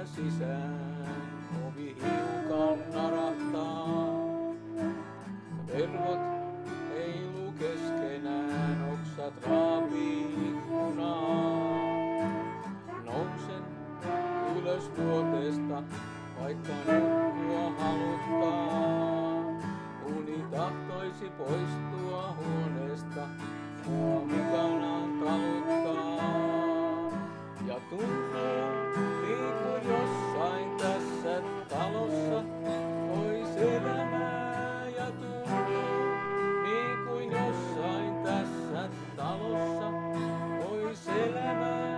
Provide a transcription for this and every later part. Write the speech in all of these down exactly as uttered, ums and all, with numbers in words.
sisään, ovi hiukan narahtaa. Verhot heilu keskenään, oksat raapii ikkunaa. Nousen ylös vuotesta, vaikka nukkua haluttaa. Uni tahtoisi poistua huoneesta, mua mukanaan taluttaa. Ja tuntuu niin kuin jossain tässä talossa ois elämää. Ja tuntuu niin kuin jossain tässä talossa ois elämää.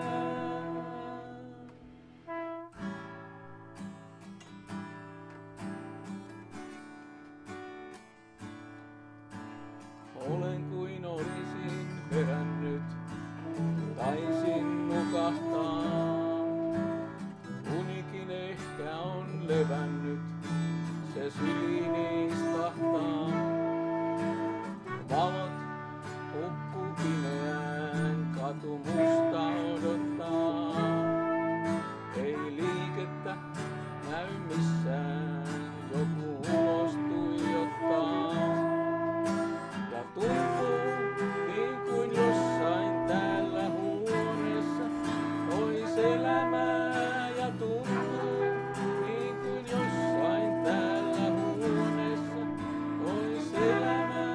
Olen kuin olisin herännyt, taisin nukahtaa. Unikin ehkä on levännyt, se syliini istahtaa. Valot hukku pimeään, katu musta odottaa. Ei liikettä näy missään, joku ulos tuijottaa. Ja tuntuu niin kuin jossain täällä huoneessa ois elämää. Ja tuntuu niin kuin jossain täällä huoneessa ois elämää.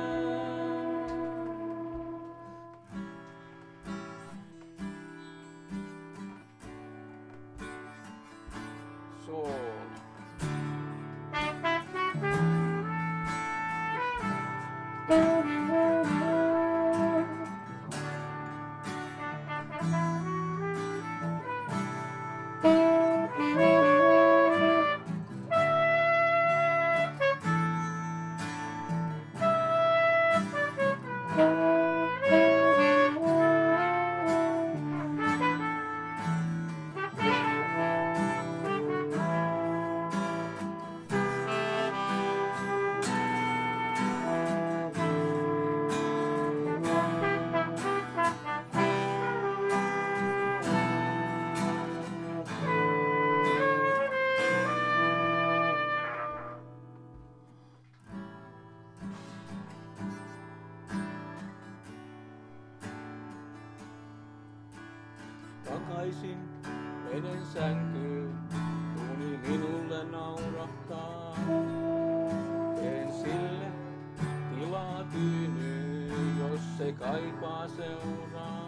Soul. Takaisin menen sänkyyn, uni minulle naurahtaa. Teen sille tilaa tyynyyn, jos se kaipaa seuraa.